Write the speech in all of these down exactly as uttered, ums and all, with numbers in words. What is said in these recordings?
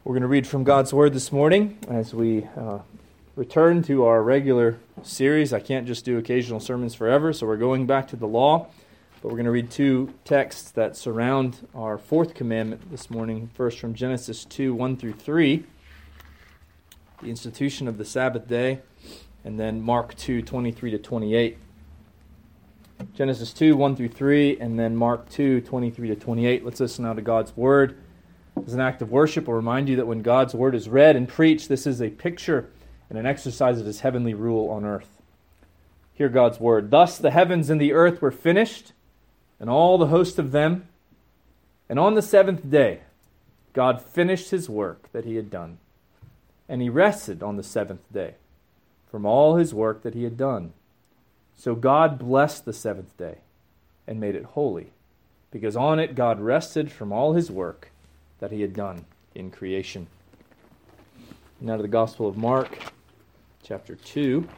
We're going to read from God's Word this morning as we uh, return to our regular series. I can't just do occasional sermons forever, so we're going back to the law. But we're going to read two texts that surround our fourth commandment this morning. First from Genesis two, one through three, the institution of the Sabbath day, and then Mark two, twenty-three to twenty-eight. Genesis two, one through three, and then Mark two, twenty-three to twenty-eight. Let's listen now to God's Word. As an act of worship, I'll remind you that when God's Word is read and preached, this is a picture and an exercise of His heavenly rule on earth. Hear God's Word. Thus the heavens and the earth were finished, and all the host of them. And on the seventh day, God finished His work that He had done. And He rested on the seventh day from all His work that He had done. So God blessed the seventh day and made it holy, because on it God rested from all His work that He had done in creation. Now to the Gospel of Mark, chapter two.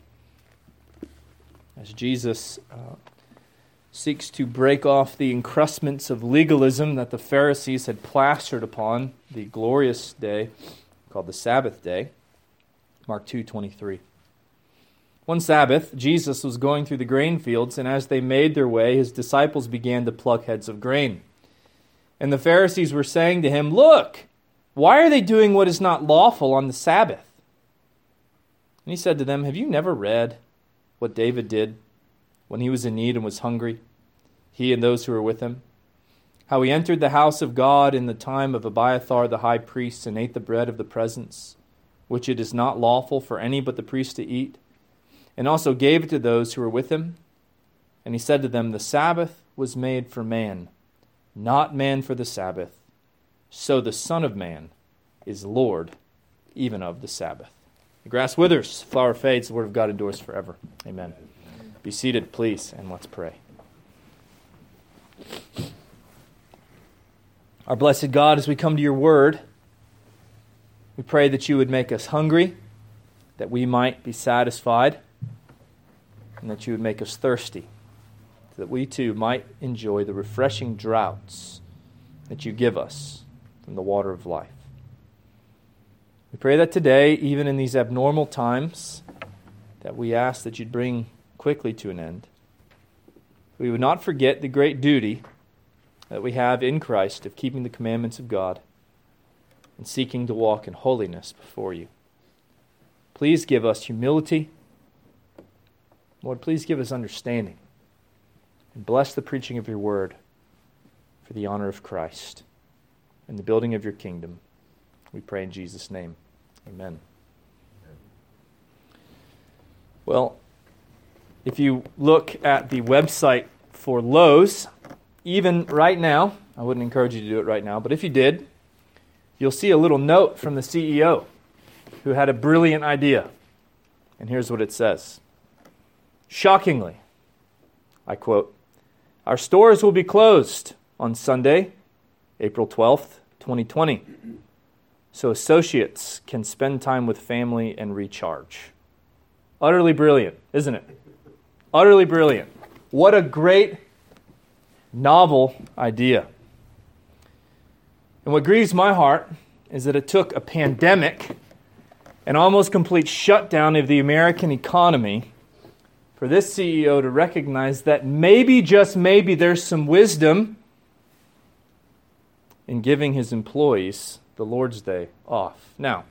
As Jesus uh, seeks to break off the encrustments of legalism that the Pharisees had plastered upon the glorious day called the Sabbath day. Mark two twenty-three. One Sabbath, Jesus was going through the grain fields, and as they made their way, His disciples began to pluck heads of grain. And the Pharisees were saying to Him, "Look, why are they doing what is not lawful on the Sabbath?" And He said to them, "Have you never read what David did when he was in need and was hungry, he and those who were with him? How he entered the house of God in the time of Abiathar the high priest and ate the bread of the presence, which it is not lawful for any but the priest to eat, and also gave it to those who were with him? And He said to them, the Sabbath was made for man, not man for the Sabbath. So the Son of Man is Lord even of the Sabbath." The grass withers, flower fades, the word of God endures forever. Amen. Be seated, please, and let's pray. Our blessed God, as we come to Your word, we pray that You would make us hungry, that we might be satisfied, and that You would make us thirsty, so that we too might enjoy the refreshing draughts that You give us from the water of life. We pray that today, even in these abnormal times, that we ask that You'd bring quickly to an end. We would not forget the great duty that we have in Christ of keeping the commandments of God and seeking to walk in holiness before You. Please give us humility. Lord, please give us understanding. And bless the preaching of Your word for the honor of Christ and the building of Your kingdom. We pray in Jesus' name. Amen. Well, if you look at the website for Lowe's, even right now, I wouldn't encourage you to do it right now, but if you did, you'll see a little note from the C E O who had a brilliant idea. And here's what it says. Shockingly, I quote, "Our stores will be closed on Sunday, April twelfth, twenty twenty, so associates can spend time with family and recharge." Utterly brilliant, isn't it? Utterly brilliant. What a great, novel idea. And what grieves my heart is that it took a pandemic, an almost complete shutdown of the American economy, for this C E O to recognize that maybe, just maybe, there's some wisdom in giving his employees the Lord's Day off. Now,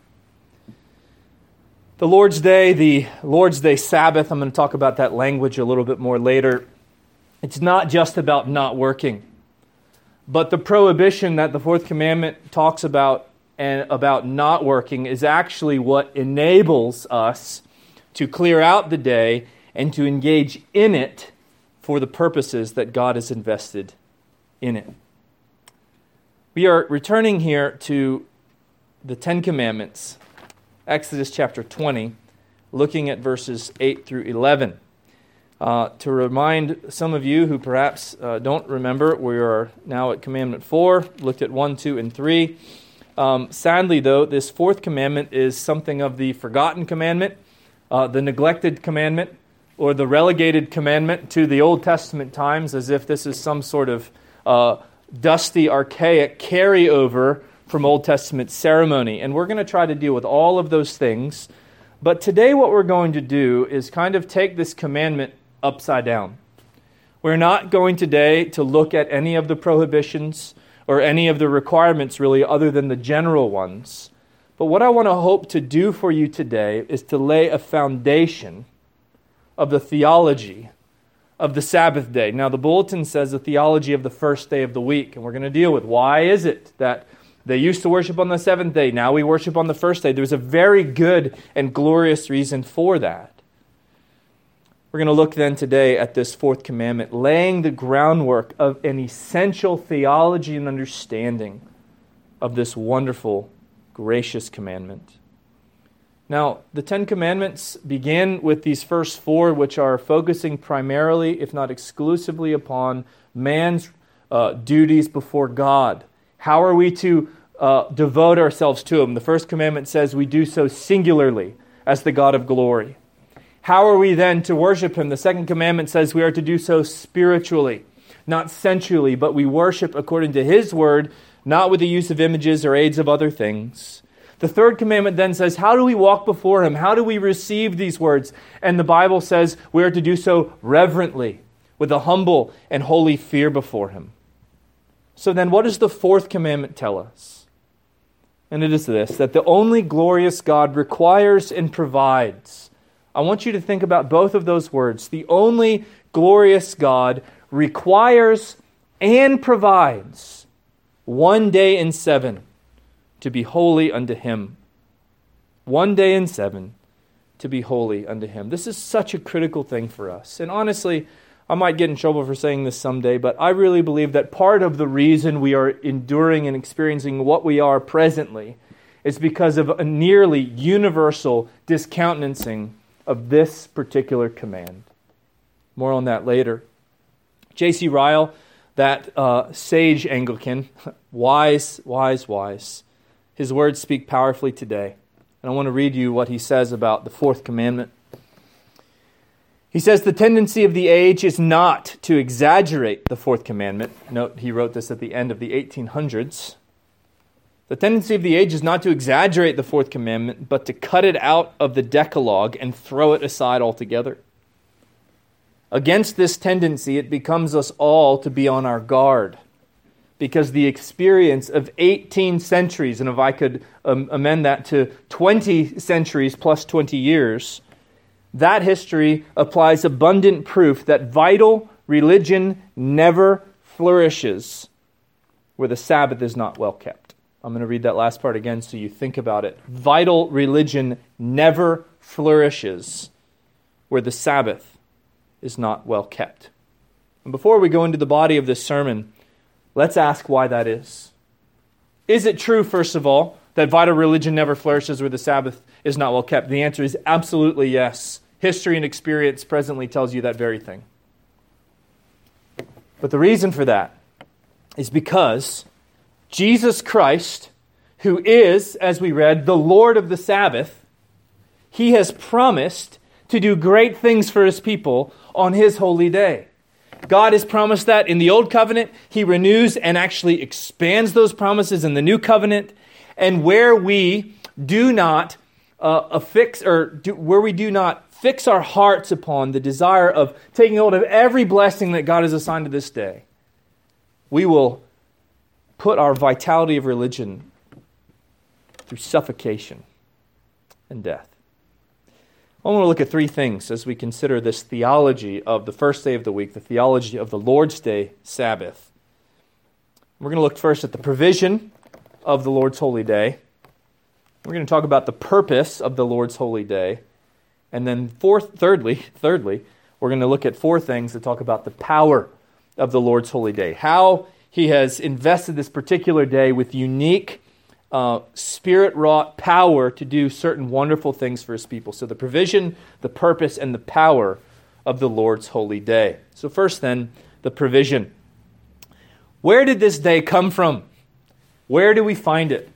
the Lord's Day, the Lord's Day Sabbath, I'm going to talk about that language a little bit more later. It's not just about not working, but the prohibition that the fourth commandment talks about and about not working is actually what enables us to clear out the day and to engage in it for the purposes that God has invested in it. We are returning here to the Ten Commandments, Exodus chapter twenty, looking at verses eight through eleven. Uh, to remind some of you who perhaps uh, don't remember, we are now at Commandment four, looked at one, two, and three. Um, sadly, though, this fourth commandment is something of the forgotten commandment, uh, the neglected commandment, or the relegated commandment to the Old Testament times, as if this is some sort of uh, dusty, archaic carryover from Old Testament ceremony. And we're going to try to deal with all of those things. But today what we're going to do is kind of take this commandment upside down. We're not going today to look at any of the prohibitions or any of the requirements really other than the general ones. But what I want to hope to do for you today is to lay a foundation of the theology of the Sabbath day. Now the bulletin says the theology of the first day of the week, and we're going to deal with why is it that they used to worship on the seventh day, now we worship on the first day. There's a very good and glorious reason for that. We're going to look then today at this fourth commandment, laying the groundwork of an essential theology and understanding of this wonderful, gracious commandment. Now, the Ten Commandments begin with these first four, which are focusing primarily, if not exclusively, upon man's uh, duties before God. How are we to uh, devote ourselves to Him? The first commandment says we do so singularly as the God of glory. How are we then to worship Him? The second commandment says we are to do so spiritually, not sensually, but we worship according to His word, not with the use of images or aids of other things. The third commandment then says, how do we walk before Him? How do we receive these words? And the Bible says we are to do so reverently, with a humble and holy fear before Him. So then what does the fourth commandment tell us? And it is this, that the only glorious God requires and provides. I want you to think about both of those words. The only glorious God requires and provides one day in seven to be holy unto Him. One day in seven to be holy unto Him. This is such a critical thing for us. And honestly, I might get in trouble for saying this someday, but I really believe that part of the reason we are enduring and experiencing what we are presently is because of a nearly universal discountenancing of this particular command. More on that later. J C Ryle, that uh, sage Anglican, wise, wise, wise, his words speak powerfully today. And I want to read you what he says about the fourth commandment. He says, the tendency of the age is not to exaggerate the fourth commandment. Note, he wrote this at the end of the eighteen hundreds. The tendency of the age is not to exaggerate the fourth commandment, but to cut it out of the Decalogue and throw it aside altogether. Against this tendency, it becomes us all to be on our guard, because the experience of eighteen centuries, and if I could um, amend that to twenty centuries plus twenty years, that history applies abundant proof that vital religion never flourishes where the Sabbath is not well kept. I'm going to read that last part again so you think about it. Vital religion never flourishes where the Sabbath is not well kept. And before we go into the body of this sermon, let's ask why that is. Is it true, first of all, that vital religion never flourishes where the Sabbath is not well kept? The answer is absolutely yes. History and experience presently tells you that very thing. But the reason for that is because Jesus Christ, who is, as we read, the Lord of the Sabbath, He has promised to do great things for His people on His holy day. God has promised that in the Old Covenant. He renews and actually expands those promises in the New Covenant. And where we do not uh, affix, or do, where we do not fix our hearts upon the desire of taking hold of every blessing that God has assigned to this day, we will put our vitality of religion through suffocation and death. I want to look at three things as we consider this theology of the first day of the week, the theology of the Lord's Day Sabbath. We're going to look first at the provision of the Lord's holy day. We're going to talk about the purpose of the Lord's holy day. And then fourth, thirdly, thirdly, we're going to look at four things that talk about the power of the Lord's holy day. How He has invested this particular day with unique uh, spirit-wrought power to do certain wonderful things for His people. So the provision, the purpose, and the power of the Lord's holy day. So first then, the provision. Where did this day come from? Where do we find it?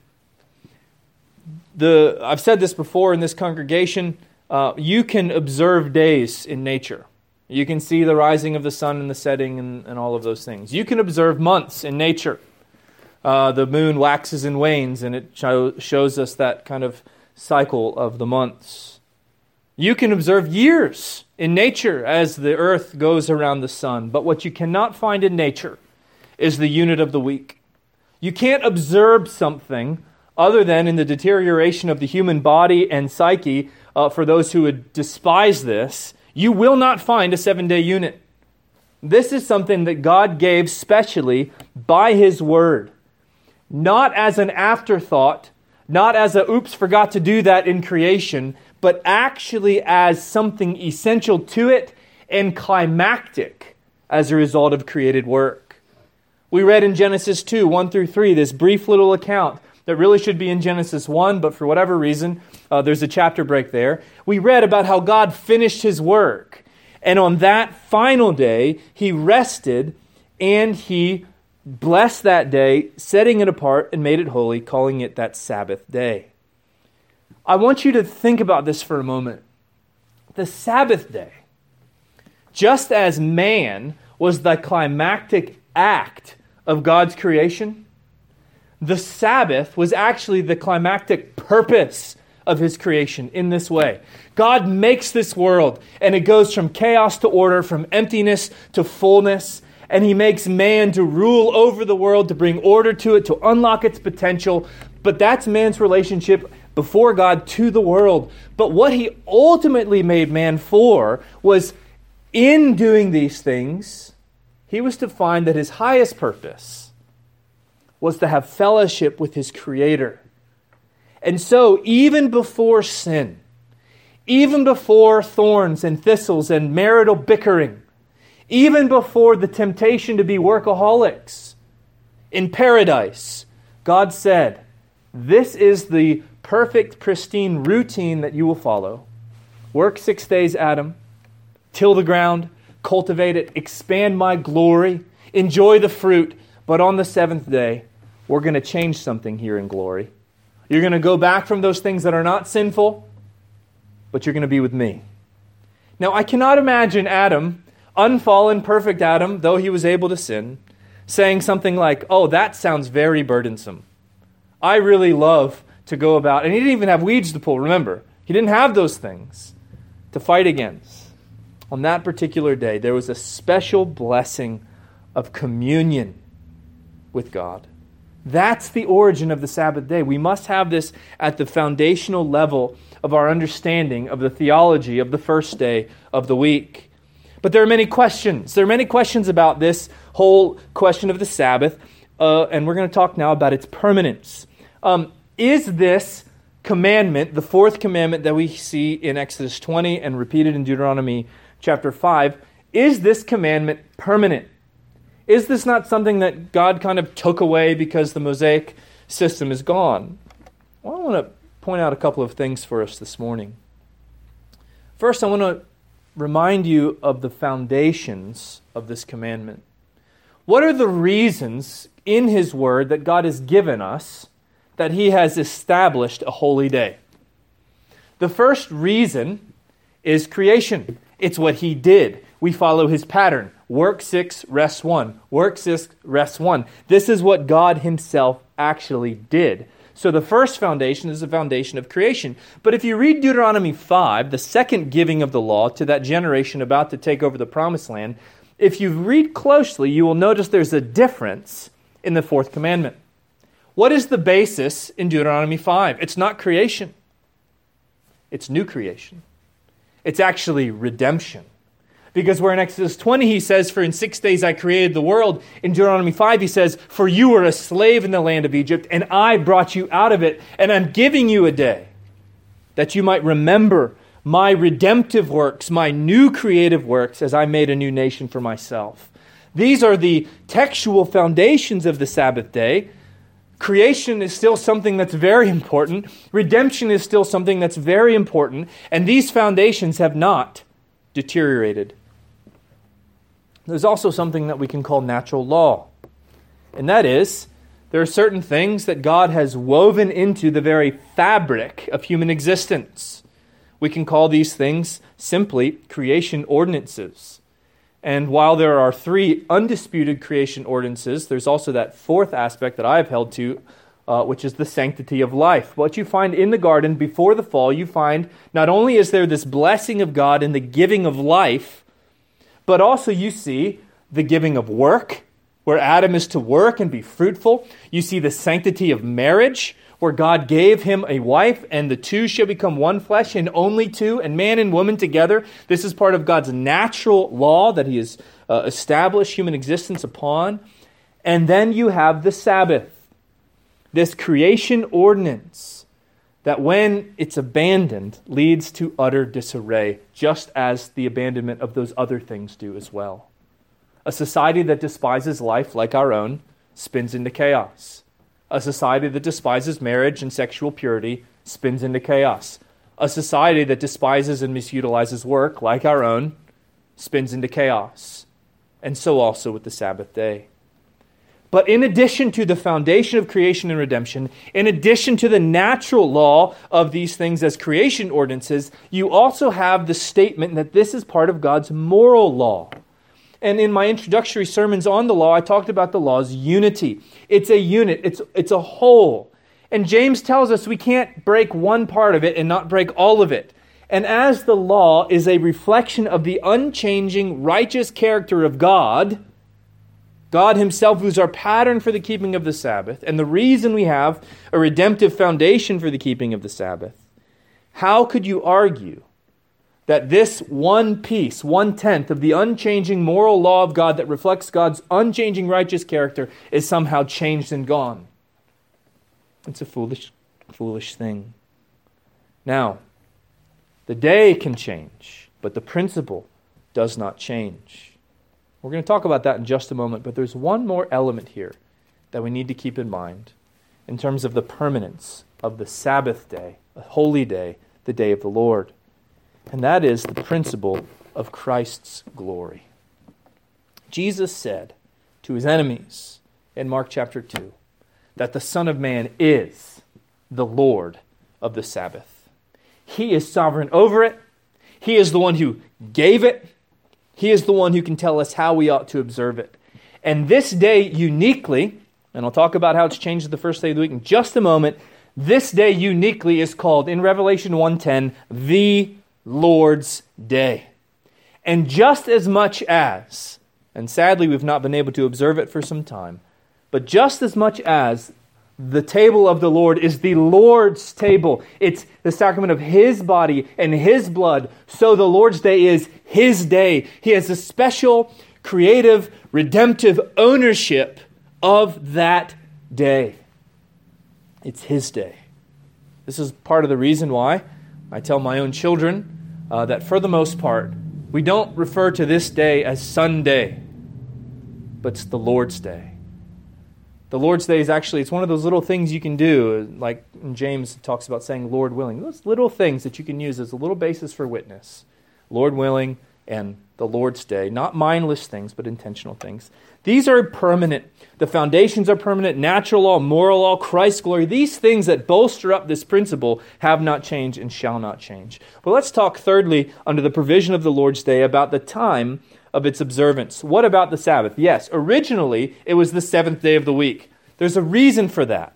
The I've said this before in this congregation. Uh, you can observe days in nature. You can see the rising of the sun and the setting and, and all of those things. You can observe months in nature. Uh, the moon waxes and wanes, and it show, shows us that kind of cycle of the months. You can observe years in nature as the earth goes around the sun, but what you cannot find in nature is the unit of the week. You can't observe something other than in the deterioration of the human body and psyche. Uh, for those who would despise this, you will not find a seven-day unit. This is something that God gave specially by His Word, not as an afterthought, not as a oops, forgot to do that in creation, but actually as something essential to it and climactic as a result of created work. We read in Genesis two, one through three, this brief little account that really should be in Genesis one, but for whatever reason, uh, there's a chapter break there. We read about how God finished His work, and on that final day, He rested, and He blessed that day, setting it apart and made it holy, calling it that Sabbath day. I want you to think about this for a moment. The Sabbath day, just as man was the climactic act of God's creation, the Sabbath was actually the climactic purpose of His creation in this way. God makes this world, and it goes from chaos to order, from emptiness to fullness, and He makes man to rule over the world, to bring order to it, to unlock its potential. But that's man's relationship before God to the world. But what He ultimately made man for was, in doing these things, He was to find that His highest purpose was to have fellowship with His Creator. And so, even before sin, even before thorns and thistles and marital bickering, even before the temptation to be workaholics, in paradise, God said, this is the perfect, pristine routine that you will follow. Work six days, Adam. Till the ground, cultivate it, expand my glory, enjoy the fruit. But on the seventh day, we're going to change something here in glory. You're going to go back from those things that are not sinful, but you're going to be with me. Now, I cannot imagine Adam, unfallen, perfect Adam, though he was able to sin, saying something like, oh, that sounds very burdensome. I really love to go about, and he didn't even have weeds to pull, remember. He didn't have those things to fight against. On that particular day, there was a special blessing of communion with God. That's the origin of the Sabbath day. We must have this at the foundational level of our understanding of the theology of the first day of the week. But there are many questions. There are many questions about this whole question of the Sabbath, uh, and we're going to talk now about its permanence. Um, is this commandment, the fourth commandment that we see in Exodus twenty and repeated in Deuteronomy chapter five, is this commandment permanent? Is this not something that God kind of took away because the Mosaic system is gone? Well, I want to point out a couple of things for us this morning. First, I want to remind you of the foundations of this commandment. What are the reasons in His Word that God has given us that He has established a holy day? The first reason is creation. It's what He did. We follow His pattern. Work six, rest one. Work six, rest one. This is what God Himself actually did. So the first foundation is the foundation of creation. But if you read Deuteronomy five, the second giving of the law to that generation about to take over the promised land, if you read closely, you will notice there's a difference in the fourth commandment. What is the basis in Deuteronomy five? It's not creation. It's new creation. It's actually redemption. Because where in Exodus twenty he says, for in six days I created the world, in Deuteronomy five he says, for you were a slave in the land of Egypt, and I brought you out of it, and I'm giving you a day that you might remember my redemptive works, my new creative works, as I made a new nation for myself. These are the textual foundations of the Sabbath day. Creation is still something that's very important. Redemption is still something that's very important. And these foundations have not deteriorated. There's also something that we can call natural law. And that is, there are certain things that God has woven into the very fabric of human existence. We can call these things simply creation ordinances. And while there are three undisputed creation ordinances, there's also that fourth aspect that I have held to, uh, which is the sanctity of life. What you find in the garden before the fall, you find not only is there this blessing of God in the giving of life, but also you see the giving of work, where Adam is to work and be fruitful. You see the sanctity of marriage, where God gave him a wife, and the two shall become one flesh, and only two, and man and woman together. This is part of God's natural law that he has uh, established human existence upon. And then you have the Sabbath, this creation ordinance that when it's abandoned leads to utter disarray, just as the abandonment of those other things do as well. A society that despises life like our own spins into chaos. A society that despises marriage and sexual purity spins into chaos. A society that despises and misutilizes work, like our own, spins into chaos. And so also with the Sabbath day. But in addition to the foundation of creation and redemption, in addition to the natural law of these things as creation ordinances, you also have the statement that this is part of God's moral law. And in my introductory sermons on the law, I talked about the law's unity. It's a unit. It's, it's a whole. And James tells us we can't break one part of it and not break all of it. And as the law is a reflection of the unchanging, righteous character of God, God himself, who's our pattern for the keeping of the Sabbath, and the reason we have a redemptive foundation for the keeping of the Sabbath, how could you argue that this one piece, one-tenth of the unchanging moral law of God that reflects God's unchanging righteous character is somehow changed and gone? It's a foolish, foolish thing. Now, the day can change, but the principle does not change. We're going to talk about that in just a moment, but there's one more element here that we need to keep in mind in terms of the permanence of the Sabbath day, a holy day, the day of the Lord. And that is the principle of Christ's glory. Jesus said to his enemies in Mark chapter two that the Son of Man is the Lord of the Sabbath. He is sovereign over it. He is the one who gave it. He is the one who can tell us how we ought to observe it. And this day uniquely, and I'll talk about how it's changed the first day of the week in just a moment, this day uniquely is called in Revelation one ten the Lord's Day. And just as much as, and sadly we've not been able to observe it for some time, but just as much as the table of the Lord is the Lord's table, it's the sacrament of His body and His blood, so the Lord's Day is His day. He has a special, creative, redemptive ownership of that day. It's His day. This is part of the reason why I tell my own children Uh, that for the most part, we don't refer to this day as Sunday, but it's the Lord's Day. The Lord's Day is actually, it's one of those little things you can do, like James talks about saying Lord willing. Those little things that you can use as a little basis for witness. Lord willing and the Lord's Day. Not mindless things, but intentional things. These are permanent. The foundations are permanent. Natural law, moral law, Christ's glory. These things that bolster up this principle have not changed and shall not change. But let's talk thirdly, under the provision of the Lord's Day, about the time of its observance. What about the Sabbath? Yes, originally it was the seventh day of the week. There's a reason for that.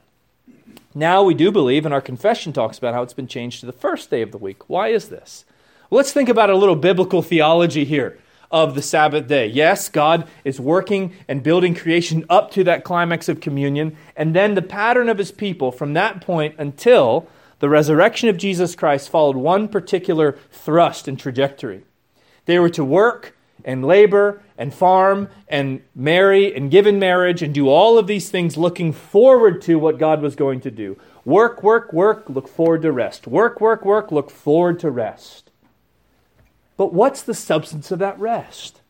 Now we do believe, and our confession talks about how it's been changed to the first day of the week. Why is this? Well, let's think about a little biblical theology here of the Sabbath day. Yes, God is working and building creation up to that climax of communion, and then the pattern of His people from that point until the resurrection of Jesus Christ followed one particular thrust and trajectory. They were to work and labor and farm and marry and give in marriage and do all of these things looking forward to what God was going to do. Work, work, work, look forward to rest. Work, work, work, look forward to rest. But what's the substance of that rest?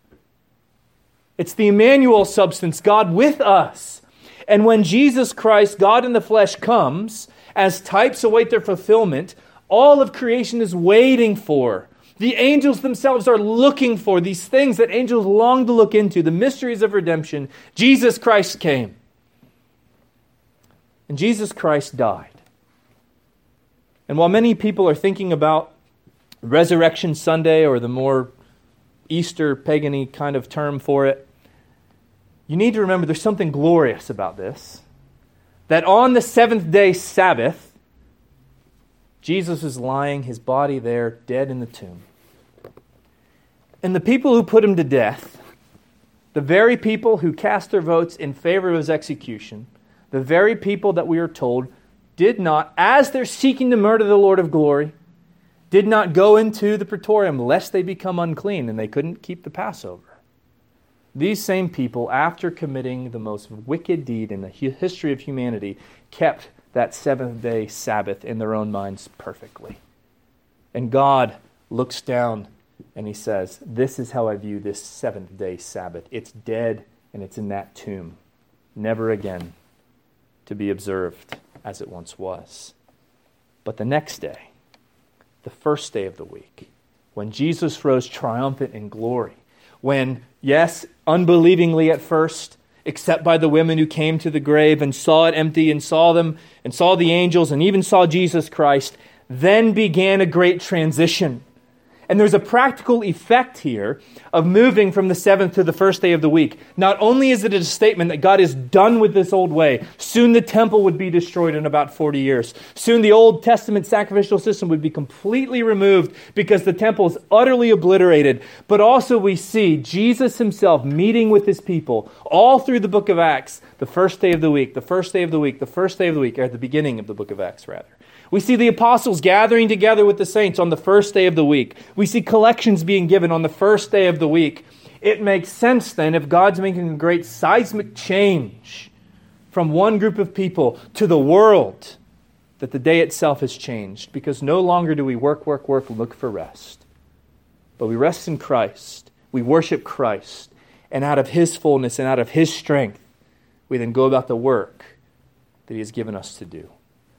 It's the Emmanuel substance, God with us. And when Jesus Christ, God in the flesh, comes, as types await their fulfillment, all of creation is waiting for. The angels themselves are looking for these things that angels long to look into, the mysteries of redemption. Jesus Christ came. And Jesus Christ died. And while many people are thinking about Resurrection Sunday or the more Easter pagan-y kind of term for it. You need to remember there's something glorious about this. That on the seventh day Sabbath, Jesus is lying, his body there, dead in the tomb. And the people who put him to death, the very people who cast their votes in favor of his execution, the very people that we are told did not, as they're seeking to murder the Lord of glory, did not go into the praetorium lest they become unclean, and they couldn't keep the Passover. These same people, after committing the most wicked deed in the history of humanity, kept that seventh day Sabbath in their own minds perfectly. And God looks down and he says, this is how I view this seventh day Sabbath. It's dead and it's in that tomb, never again to be observed as it once was. But the next day, the first day of the week, when Jesus rose triumphant in glory, when, yes, unbelievingly at first, except by the women who came to the grave and saw it empty and saw them and saw the angels and even saw Jesus Christ, then began a great transition. And there's a practical effect here of moving from the seventh to the first day of the week. Not only is it a statement that God is done with this old way, soon the temple would be destroyed in about forty years. Soon the Old Testament sacrificial system would be completely removed because the temple is utterly obliterated. But also we see Jesus himself meeting with his people all through the book of Acts, the first day of the week, the first day of the week, the first day of the week, or at the beginning of the book of Acts rather. We see the apostles gathering together with the saints on the first day of the week. We see collections being given on the first day of the week. It makes sense then, if God's making a great seismic change from one group of people to the world, that the day itself has changed, because no longer do we work, work, work, look for rest. But we rest in Christ. We worship Christ. And out of his fullness and out of his strength, we then go about the work that he has given us to do.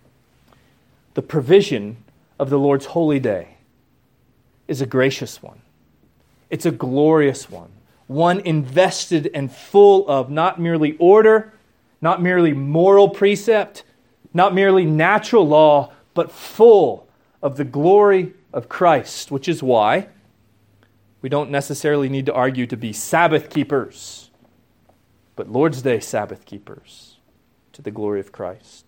The provision of the Lord's holy day is a gracious one. It's a glorious one. One invested and full of not merely order, not merely moral precept, not merely natural law, but full of the glory of Christ, which is why we don't necessarily need to argue to be Sabbath keepers, but Lord's Day Sabbath keepers to the glory of Christ.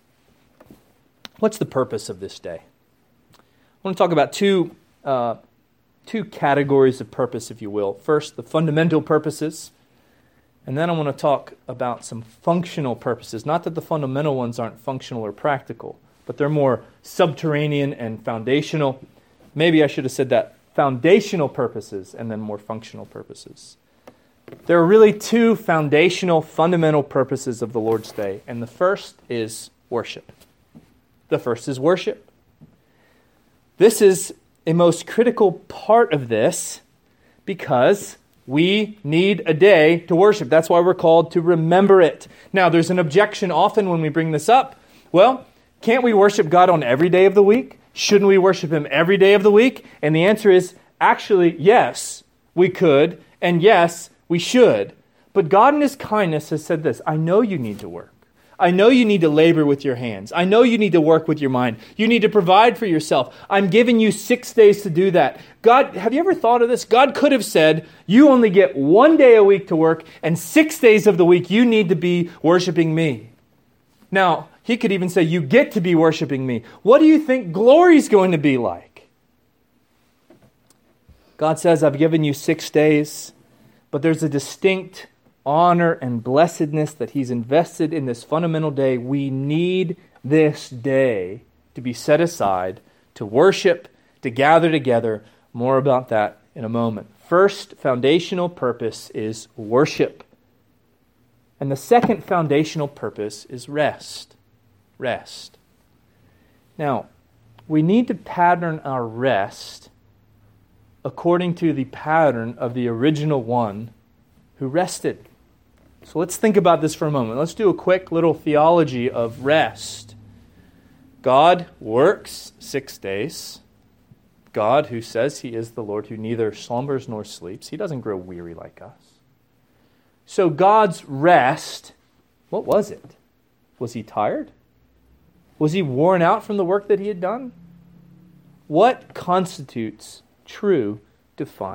What's the purpose of this day? I want to talk about two, uh, two categories of purpose, if you will. First, the fundamental purposes, and then I want to talk about some functional purposes. Not that the fundamental ones aren't functional or practical, but they're more subterranean and foundational. Maybe I should have said that. Foundational purposes and then more functional purposes. There are really two foundational, fundamental purposes of the Lord's Day, and the first is worship. The first is worship. This is a most critical part of this because we need a day to worship. That's why we're called to remember it. Now, there's an objection often when we bring this up. Well, can't we worship God on every day of the week? Shouldn't we worship him every day of the week? And the answer is actually, yes, we could, and yes, we should. But God in his kindness has said this: I know you need to work. I know you need to labor with your hands. I know you need to work with your mind. You need to provide for yourself. I'm giving you six days to do that. God, have you ever thought of this? God could have said, you only get one day a week to work, and six days of the week you need to be worshiping me. Now, he could even say, you get to be worshiping me. What do you think glory is going to be like? God says, I've given you six days, but there's a distinct honor and blessedness that he's invested in this fundamental day. We need this day to be set aside to worship, to gather together. More about that in a moment. First foundational purpose is worship. And the second foundational purpose is rest. Rest. Now, we need to pattern our rest according to the pattern of the original one who rested. So let's think about this for a moment. Let's do a quick little theology of rest. God works six days. God, who says he is the Lord who neither slumbers nor sleeps, he doesn't grow weary like us. So God's rest, what was it? Was he tired? Was he worn out from the work that he had done? What constitutes true divine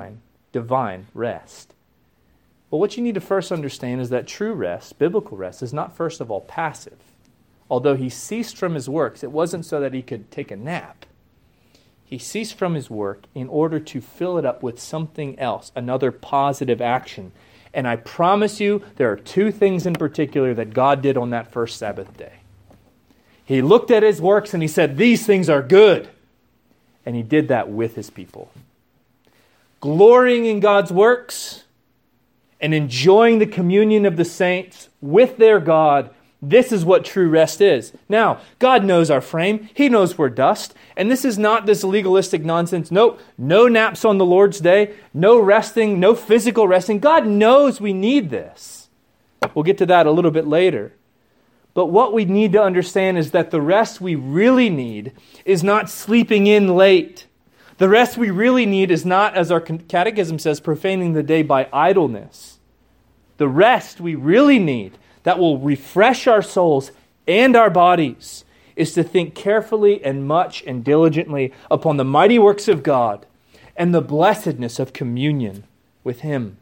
divine rest. Well, what you need to first understand is that true rest, biblical rest, is not first of all passive. Although he ceased from his works, it wasn't so that he could take a nap. He ceased from his work in order to fill it up with something else, another positive action. And I promise you, there are two things in particular that God did on that first Sabbath day. He looked at his works and he said, these things are good. And he did that with his people. Glorying in God's works and enjoying the communion of the saints with their God, this is what true rest is. Now, God knows our frame. He knows we're dust. And this is not this legalistic nonsense. Nope, no naps on the Lord's day, no resting, no physical resting. God knows we need this. We'll get to that a little bit later. But what we need to understand is that the rest we really need is not sleeping in late. The rest we really need is not, as our catechism says, profaning the day by idleness. The rest we really need that will refresh our souls and our bodies is to think carefully and much and diligently upon the mighty works of God and the blessedness of communion with Him.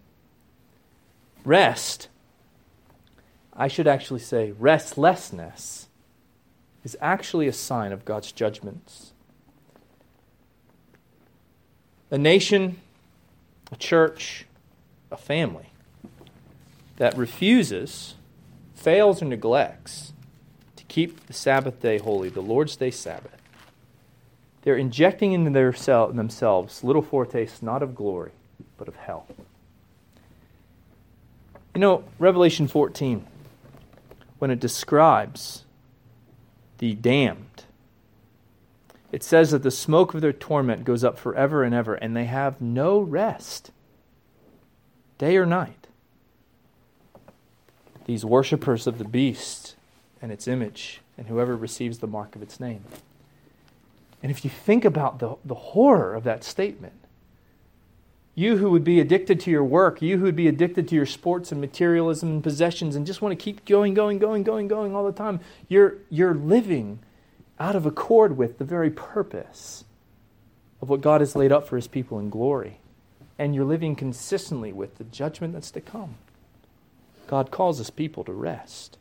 Rest, I should actually say restlessness, is actually a sign of God's judgments. A nation, a church, a family that refuses, fails, or neglects to keep the Sabbath day holy, the Lord's Day Sabbath, they're injecting into their sel- themselves little foretastes not of glory, but of hell. You know, Revelation fourteen, when it describes the damned, it says that the smoke of their torment goes up forever and ever, and they have no rest, day or night. These worshipers of the beast and its image, and whoever receives the mark of its name. And if you think about the, the horror of that statement, you who would be addicted to your work, you who would be addicted to your sports and materialism and possessions and just want to keep going, going, going, going, going all the time, you're, you're living out of accord with the very purpose of what God has laid up for His people in glory. And you're living consistently with the judgment that's to come. God calls His people to rest.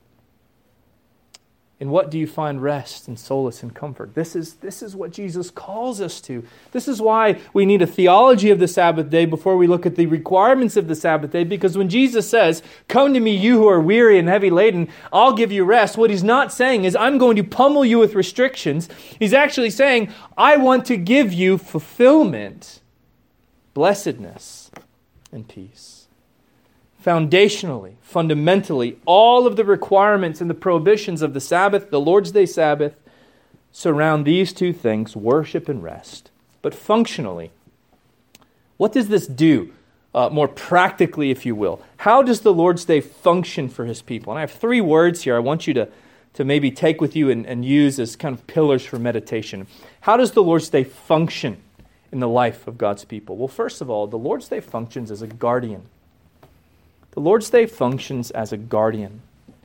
In what do you find rest and solace and comfort? This is, this is what Jesus calls us to. This is why we need a theology of the Sabbath day before we look at the requirements of the Sabbath day. Because when Jesus says, "Come to me, you who are weary and heavy laden, I'll give you rest," what He's not saying is, "I'm going to pummel you with restrictions." He's actually saying, "I want to give you fulfillment, blessedness, and peace." Foundationally, fundamentally, all of the requirements and the prohibitions of the Sabbath, the Lord's Day Sabbath, surround these two things, worship and rest. But functionally, what does this do? Uh, more practically, if you will. How does the Lord's Day function for His people? And I have three words here I want you to, to maybe take with you and, and use as kind of pillars for meditation. How does the Lord's Day function in the life of God's people? Well, first of all, the Lord's Day functions as a guardian. The Lord's Day functions as a guardian.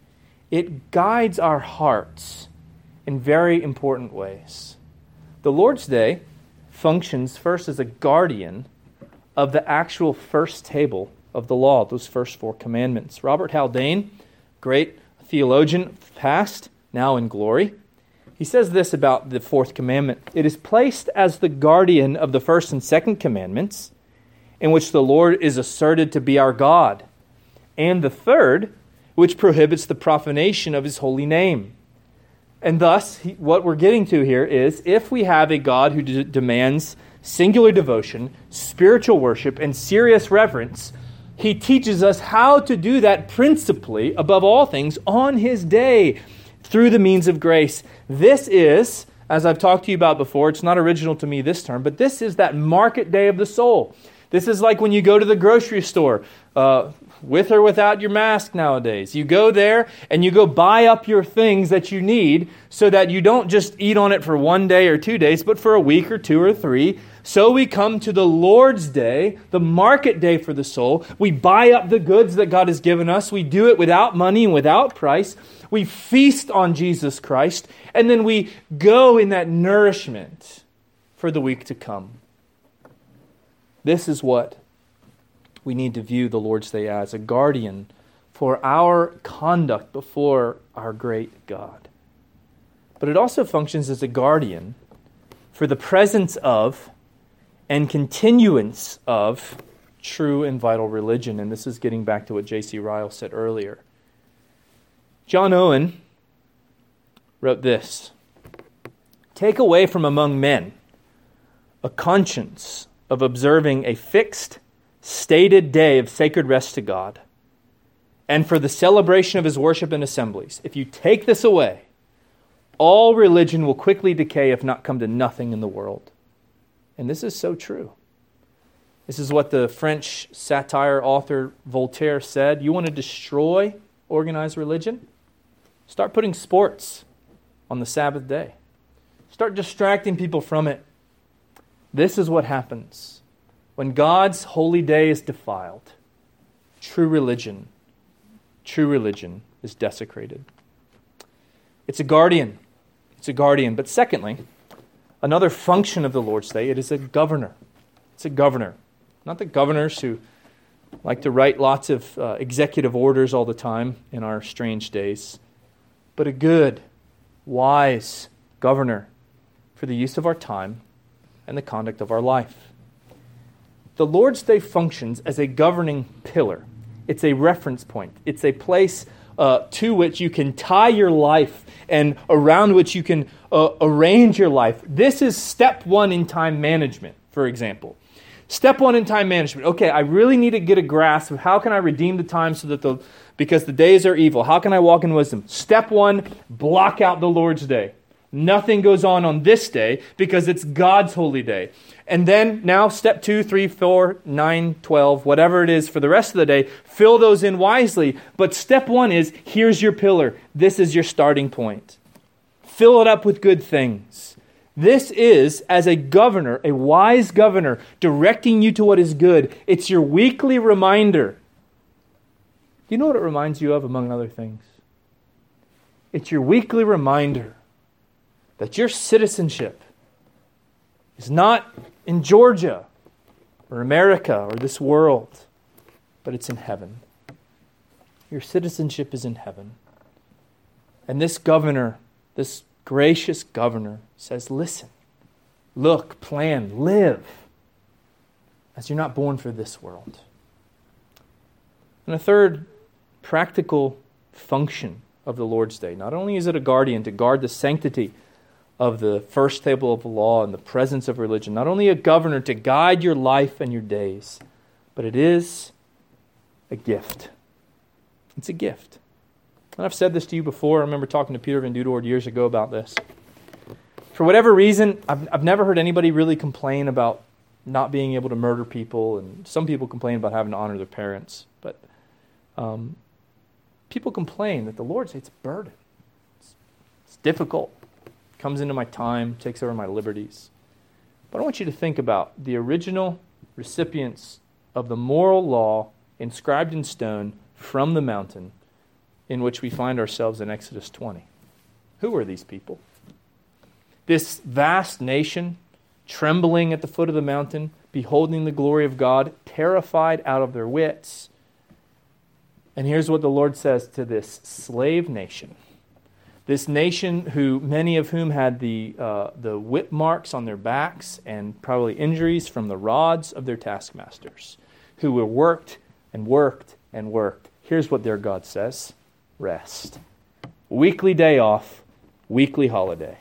It guides our hearts in very important ways. The Lord's Day functions first as a guardian of the actual first table of the law, those first four commandments. Robert Haldane, great theologian, past, now in glory, he says this about the fourth commandment: "It is placed as the guardian of the first and second commandments, in which the Lord is asserted to be our God, and the third, which prohibits the profanation of His holy name." And thus, he, what we're getting to here is, if we have a God who d- demands singular devotion, spiritual worship, and serious reverence, He teaches us how to do that principally, above all things, on His day, through the means of grace. This is, as I've talked to you about before, it's not original to me this term, but this is that market day of the soul. This is like when you go to the grocery store, uh, with or without your mask nowadays. You go there and you go buy up your things that you need so that you don't just eat on it for one day or two days, but for a week or two or three. So we come to the Lord's Day, the market day for the soul. We buy up the goods that God has given us. We do it without money and without price. We feast on Jesus Christ, and then we go in that nourishment for the week to come. This is what we need to view the Lord's Day as a guardian for our conduct before our great God. But it also functions as a guardian for the presence of and continuance of true and vital religion. And this is getting back to what J C Ryle said earlier. John Owen wrote this: "Take away from among men a conscience of observing a fixed, stated day of sacred rest to God, and for the celebration of his worship and assemblies. If you take this away, all religion will quickly decay, if not come to nothing in the world." And this is so true. This is what the French satire author Voltaire said. You want to destroy organized religion? Start putting sports on the Sabbath day. Start distracting people from it. This is what happens when God's holy day is defiled. True religion, true religion is desecrated. It's a guardian. It's a guardian. But secondly, another function of the Lord's Day, it is a governor. It's a governor. Not the governors who like to write lots of uh, executive orders all the time in our strange days, but a good, wise governor for the use of our time and the conduct of our life. The Lord's Day functions as a governing pillar. It's a reference point. It's a place uh, to which you can tie your life and around which you can uh, arrange your life. This is step one in time management, for example. Step one in time management. Okay, I really need to get a grasp of how can I redeem the time so that the, because the days are evil. How can I walk in wisdom? Step one, block out the Lord's Day. Nothing goes on on this day because it's God's holy day. And then now step two, three, four, nine, twelve, whatever it is for the rest of the day, fill those in wisely. But step one is, here's your pillar. This is your starting point. Fill it up with good things. This is, as a governor, a wise governor, directing you to what is good. It's your weekly reminder. Do you know what it reminds you of, among other things? It's your weekly reminder that your citizenship is not in Georgia or America or this world, but it's in heaven. Your citizenship is in heaven. And this governor, this gracious governor, says, listen, look, plan, live, as you're not born for this world. And a third practical function of the Lord's Day, not only is it a guardian to guard the sanctity of the first table of the law and the presence of religion, not only a governor to guide your life and your days, but it is a gift. It's a gift. And I've said this to you before. I remember talking to Peter Van Dudord years ago about this. For whatever reason, I've, I've never heard anybody really complain about not being able to murder people, and some people complain about having to honor their parents. But um, people complain that the Lord's Day, it's a burden. It's, it's difficult. It comes into my time, takes over my liberties. But I want you to think about the original recipients of the moral law inscribed in stone from the mountain in which we find ourselves in Exodus twenty. Who are these people? This vast nation, trembling at the foot of the mountain, beholding the glory of God, terrified out of their wits. And here's what the Lord says to this slave nation. This nation, who many of whom had the uh, the whip marks on their backs and probably injuries from the rods of their taskmasters, who were worked and worked and worked. Here's what their God says: rest. Weekly day off, weekly holiday.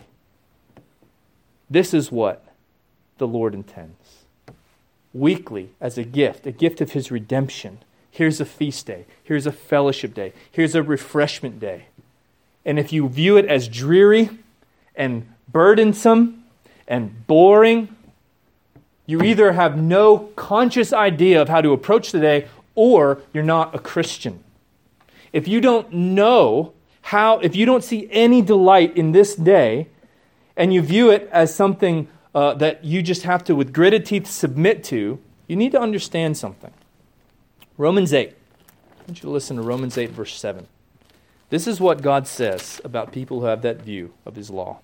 This is what the Lord intends. Weekly as a gift, a gift of His redemption. Here's a feast day. Here's a fellowship day. Here's a refreshment day. And if you view it as dreary and burdensome and boring, you either have no conscious idea of how to approach the day, or you're not a Christian. If you don't know how, if you don't see any delight in this day, and you view it as something uh, that you just have to, with gritted teeth, submit to, you need to understand something. Romans eight. I want you to listen to Romans eight, verse seven. This is what God says about people who have that view of His law.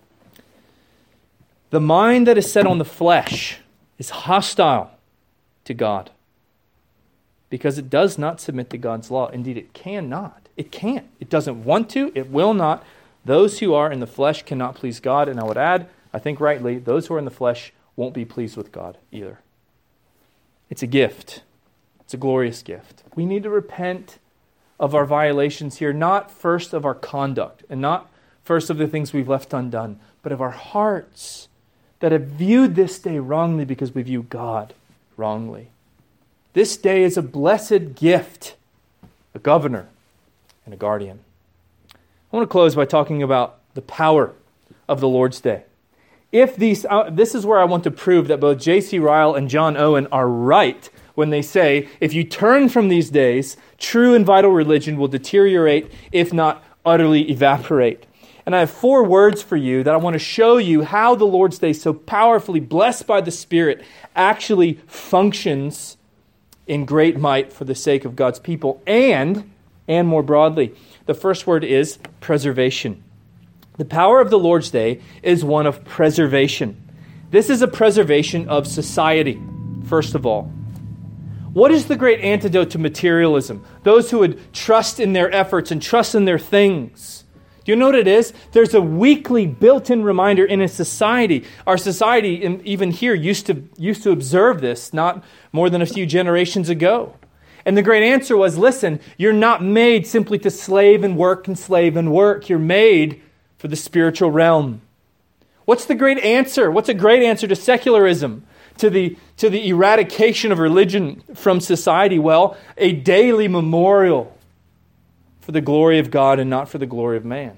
The mind that is set on the flesh is hostile to God. because it does not submit to God's law. Indeed, it cannot. It can't. It doesn't want to. It will not. Those who are in the flesh cannot please God. And I would add, I think rightly, those who are in the flesh won't be pleased with God either. It's a gift. It's a glorious gift. We need to repent of our violations here, not first of our conduct and not first of the things we've left undone, but of our hearts that have viewed this day wrongly because we view God wrongly. This day is a blessed gift, a governor and a guardian. I want to close by talking about the power of the Lord's Day. If these, uh, this is where I want to prove that both J C Ryle and John Owen are right when they say, if you turn from these days, true and vital religion will deteriorate, if not utterly evaporate. And I have four words for you that I want to show you how the Lord's Day, so powerfully blessed by the Spirit, actually functions in great might for the sake of God's people and, and more broadly. The first word is preservation. The power of the Lord's Day is one of preservation. This is a preservation of society, first of all. What is the great antidote to materialism? Those who would trust in their efforts and trust in their things. Do you know what it is? There's a weekly built-in reminder in a society. Our society, even here, used to, used to observe this not more than a few generations ago. And the great answer was, listen, you're not made simply to slave and work and slave and work. You're made for the spiritual realm. What's the great answer? What's a great answer to secularism? To the, to the eradication of religion from society? Well, a daily memorial for the glory of God and not for the glory of man.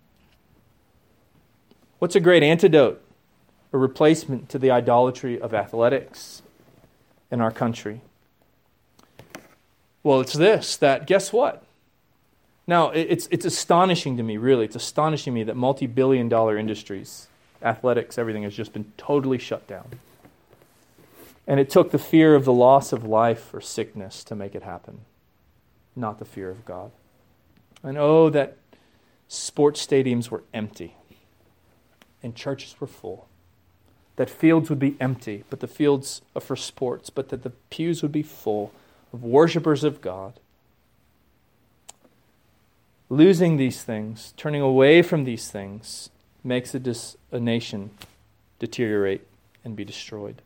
What's a great antidote? A replacement to the idolatry of athletics in our country. Well, it's this, that guess what? Now, it's it's astonishing to me, really. It's astonishing to me that multi-billion dollar industries, athletics, everything has just been totally shut down. And it took the fear of the loss of life or sickness to make it happen, not the fear of God. And oh, that sports stadiums were empty and churches were full. That fields would be empty, but the fields are for sports, but that the pews would be full of worshipers of God. Losing these things, turning away from these things, makes a, dis- a nation deteriorate and be destroyed.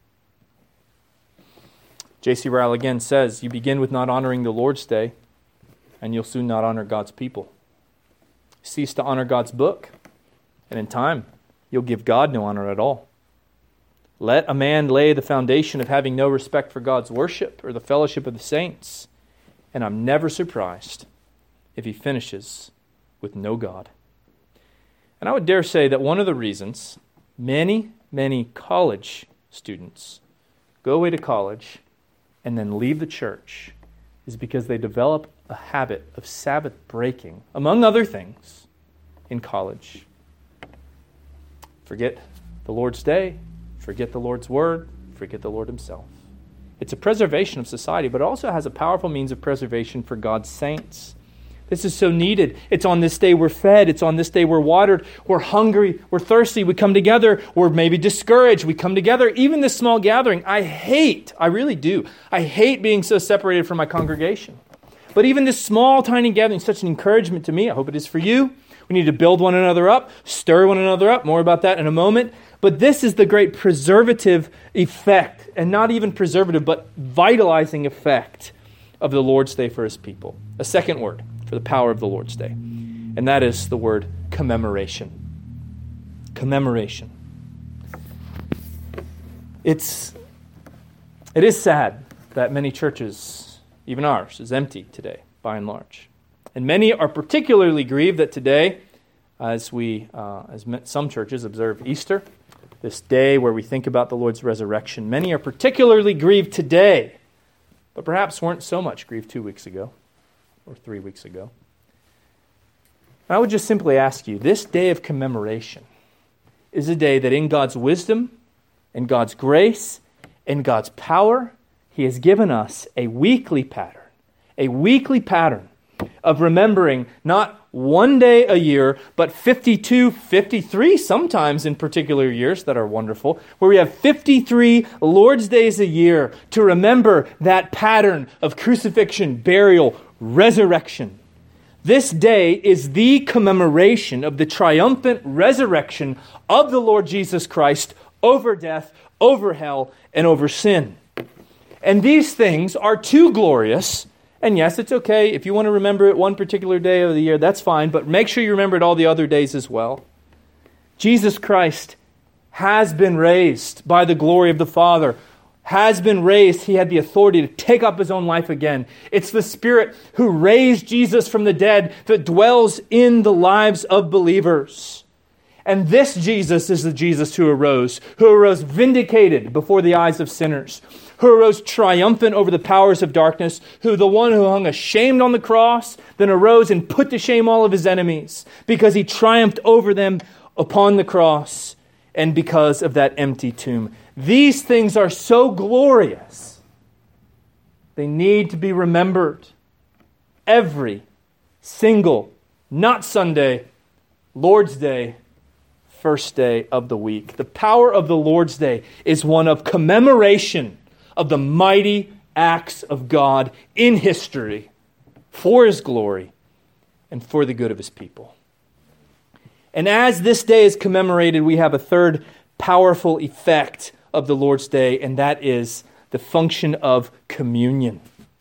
J C Ryle again says, you begin with not honoring the Lord's Day, and you'll soon not honor God's people. Cease to honor God's book, and in time, you'll give God no honor at all. Let a man lay the foundation of having no respect for God's worship or the fellowship of the saints, and I'm never surprised if he finishes with no God. And I would dare say that one of the reasons many, many college students go away to college and then leave the church is because they develop a habit of Sabbath breaking, among other things, in college. Forget the Lord's Day, forget the Lord's Word, forget the Lord Himself. It's a preservation of society, but it also has a powerful means of preservation for God's saints. This is so needed. It's on this day we're fed. It's on this day we're watered. We're hungry. We're thirsty. We come together. We're maybe discouraged. We come together. Even this small gathering, I hate, I really do. I hate being so separated from my congregation. But even this small, tiny gathering is such an encouragement to me. I hope it is for you. We need to build one another up, stir one another up. More about that in a moment. But this is the great preservative effect, and not even preservative, but vitalizing effect of the Lord's Day for His people. A second word for the power of the Lord's Day, and that is the word commemoration. Commemoration. It's, it is sad that many churches, even ours, is empty today, by and large. And many are particularly grieved that today, as we, uh, as some churches observe Easter, this day where we think about the Lord's resurrection, many are particularly grieved today, but perhaps weren't so much grieved two weeks ago or three weeks ago. I would just simply ask you, this day of commemoration is a day that in God's wisdom and God's grace and God's power, He has given us a weekly pattern, a weekly pattern of remembering not one day a year, but fifty-two, fifty-three sometimes in particular years that are wonderful, where we have fifty-three Lord's Days a year to remember that pattern of crucifixion, burial, resurrection. This day is the commemoration of the triumphant resurrection of the Lord Jesus Christ over death, over hell, and over sin. And these things are too glorious. And yes, it's okay. If you want to remember it one particular day of the year, that's fine. But make sure you remember it all the other days as well. Jesus Christ has been raised by the glory of the Father. Has been raised. He had the authority to take up his own life again. It's the Spirit who raised Jesus from the dead that dwells in the lives of believers. And this Jesus is the Jesus who arose, who arose vindicated before the eyes of sinners, who arose triumphant over the powers of darkness, who the one who hung ashamed on the cross, then arose and put to shame all of his enemies, because he triumphed over them upon the cross and because of that empty tomb. These things are so glorious. They need to be remembered every single, not Sunday, Lord's Day, first day of the week. The power of the Lord's Day is one of commemoration of the mighty acts of God in history for His glory and for the good of His people. And as this day is commemorated, we have a third powerful effect of the Lord's Day, and that is the function of communion.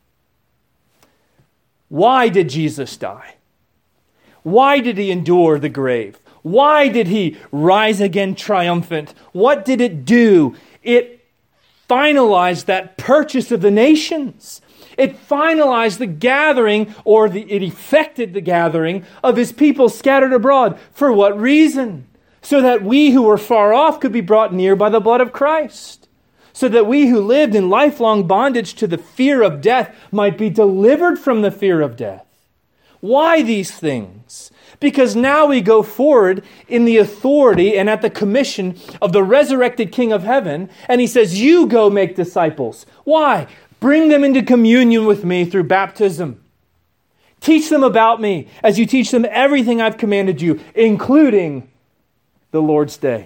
Why did Jesus die? Why did He endure the grave? Why did He rise again triumphant? What did it do? It finalized that purchase of the nations. It finalized the gathering, or the, it effected the gathering of His people scattered abroad. For what reason? So that we who were far off could be brought near by the blood of Christ. So that we who lived in lifelong bondage to the fear of death might be delivered from the fear of death. Why these things? Because now we go forward in the authority and at the commission of the resurrected King of heaven, and He says, you go make disciples. Why? Bring them into communion with me through baptism. Teach them about me as you teach them everything I've commanded you, including the Lord's Day.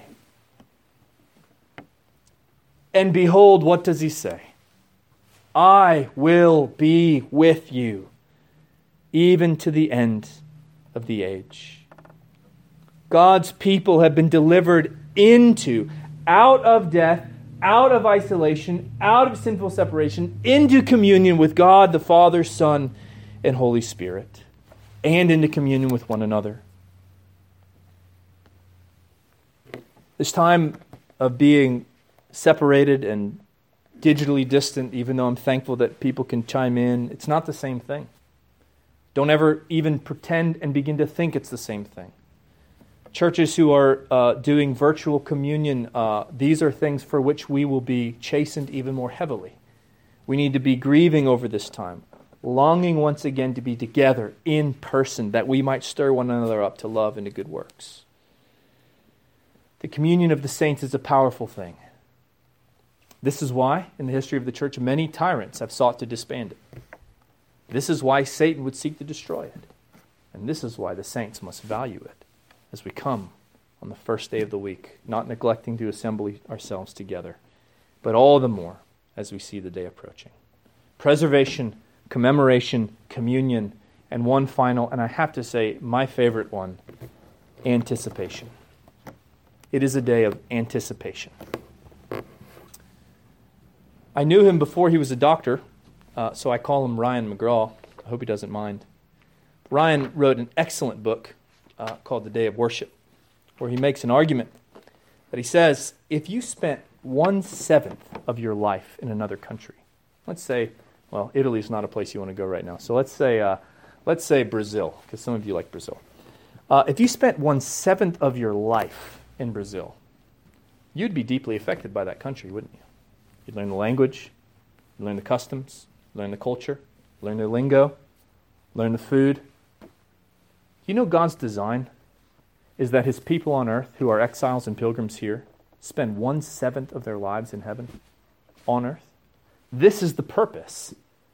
And behold, what does He say? I will be with you, even to the end of the age. God's people have been delivered into, out of death, out of isolation, out of sinful separation, into communion with God, the Father, Son, and Holy Spirit, and into communion with one another. This time of being separated and digitally distant, even though I'm thankful that people can chime in, it's not the same thing. Don't ever even pretend and begin to think it's the same thing. Churches who are uh, doing virtual communion, uh, these are things for which we will be chastened even more heavily. We need to be grieving over this time, longing once again to be together in person, that we might stir one another up to love and to good works. The communion of the saints is a powerful thing. This is why, in the history of the church, many tyrants have sought to disband it. This is why Satan would seek to destroy it. And this is why the saints must value it as we come on the first day of the week, not neglecting to assemble ourselves together, but all the more as we see the day approaching. Preservation, commemoration, communion, and one final, and I have to say, my favorite one, anticipation. It is a day of anticipation. I knew him before he was a doctor, uh, so I call him Ryan McGraw. I hope he doesn't mind. Ryan wrote an excellent book uh, called The Day of Worship, where he makes an argument that he says, if you spent one-seventh of your life in another country, let's say, well, Italy's not a place you want to go right now, so let's say, uh, let's say Brazil, because some of you like Brazil. Uh, if you spent one-seventh of your life in Brazil, you'd be deeply affected by that country, wouldn't you? You'd learn the language, you'd learn the customs, learn the culture, learn their lingo, learn the food. You know God's design is that His people on earth who are exiles and pilgrims here spend one-seventh of their lives in heaven, on earth. This is the purpose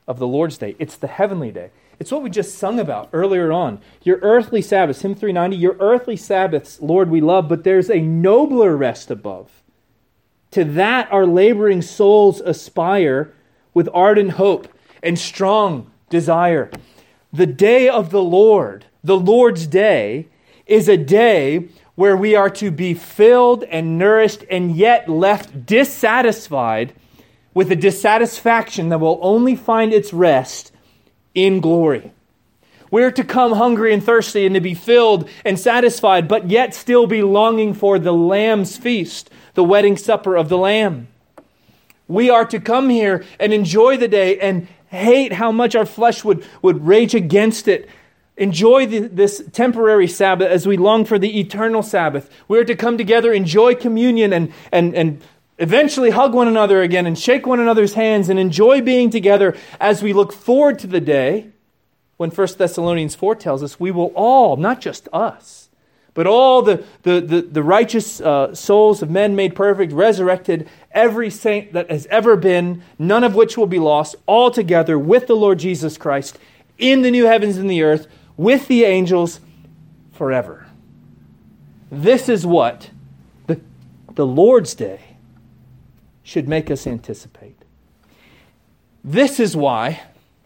of the Lord's day. It's the heavenly day. It's what we just sung about earlier on. Your earthly Sabbaths, hymn three ninety, your earthly Sabbaths, Lord, we love, but there's a nobler rest above. To that our laboring souls aspire with ardent hope and strong desire. The day of the Lord, the Lord's day, is a day where we are to be filled and nourished and yet left dissatisfied with a dissatisfaction that will only find its rest in glory. We're to come hungry and thirsty and to be filled and satisfied, but yet still be longing for the Lamb's feast, the wedding supper of the Lamb. We are to come here and enjoy the day and hate how much our flesh would, would rage against it. Enjoy the, this temporary Sabbath as we long for the eternal Sabbath. We are to come together, enjoy communion, and, and, and eventually hug one another again and shake one another's hands and enjoy being together as we look forward to the day when First Thessalonians four tells us we will all, not just us, but all the, the, the, the righteous uh, souls of men made perfect, resurrected, every saint that has ever been, none of which will be lost, all together with the Lord Jesus Christ in the new heavens and the earth, with the angels forever. This is what the, the Lord's day should make us anticipate. This is why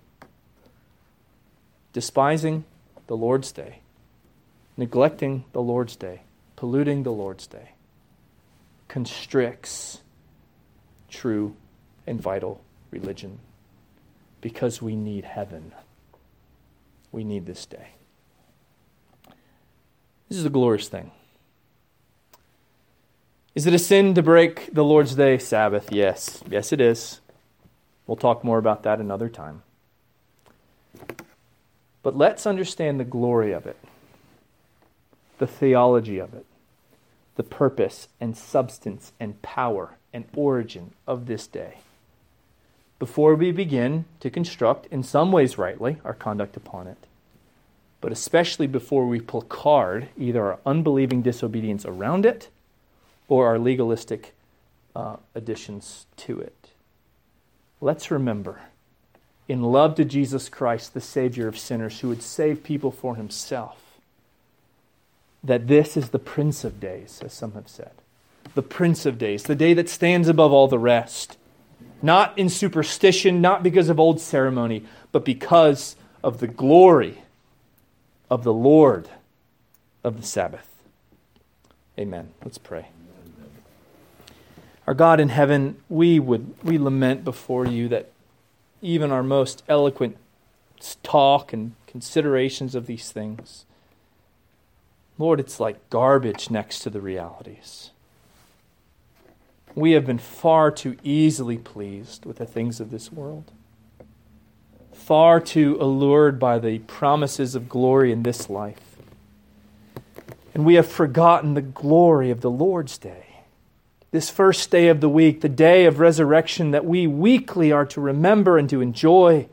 despising the Lord's day, neglecting the Lord's day, polluting the Lord's day, constricts true and vital religion, because we need heaven. We need this day. This is a glorious thing. Is it a sin to break the Lord's day Sabbath? Yes. Yes, it is. We'll talk more about that another time. But let's understand the glory of it, the theology of it, the purpose and substance and power and origin of this day, before we begin to construct, in some ways rightly, our conduct upon it, but especially before we placard either our unbelieving disobedience around it or our legalistic uh, additions to it. Let's remember, in love to Jesus Christ, the Savior of sinners, who would save people for himself, that this is the Prince of Days, as some have said. The Prince of Days, the day that stands above all the rest. Not in superstition, not because of old ceremony, but because of the glory of the Lord of the Sabbath. Amen. Let's pray. Our God in heaven, we would we lament before you that even our most eloquent talk and considerations of these things, Lord, it's like garbage next to the realities. We have been far too easily pleased with the things of this world, far too allured by the promises of glory in this life. And we have forgotten the glory of the Lord's day, this first day of the week, the day of resurrection that we weekly are to remember and to enjoy.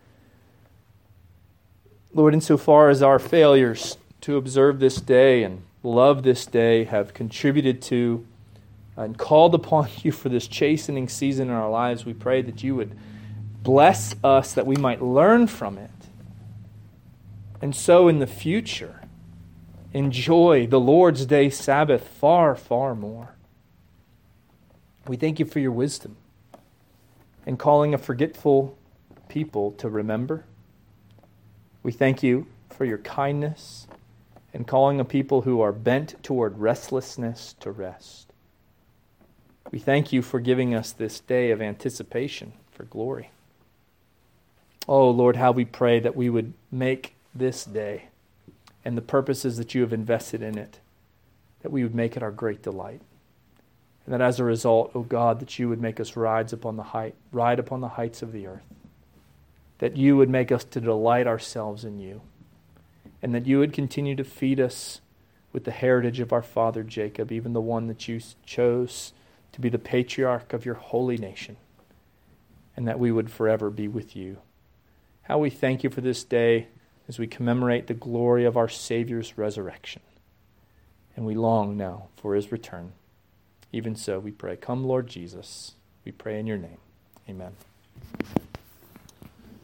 Lord, insofar as our failures to observe this day and love this day have contributed to and called upon you for this chastening season in our lives, we pray that you would bless us that we might learn from it. And so in the future, enjoy the Lord's Day Sabbath far, far more. We thank you for your wisdom in calling a forgetful people to remember. We thank you for your kindness in calling a people who are bent toward restlessness to rest. We thank you for giving us this day of anticipation for glory. Oh, Lord, how we pray that we would make this day and the purposes that you have invested in it, that we would make it our great delight. And that as a result, oh God, that you would make us rides upon the height, ride upon the heights of the earth. That you would make us to delight ourselves in you. And that you would continue to feed us with the heritage of our father Jacob, even the one that you chose to be the patriarch of your holy nation. And that we would forever be with you. How we thank you for this day as we commemorate the glory of our Savior's resurrection. And we long now for his return. Even so, we pray, come Lord Jesus. We pray in your name. Amen.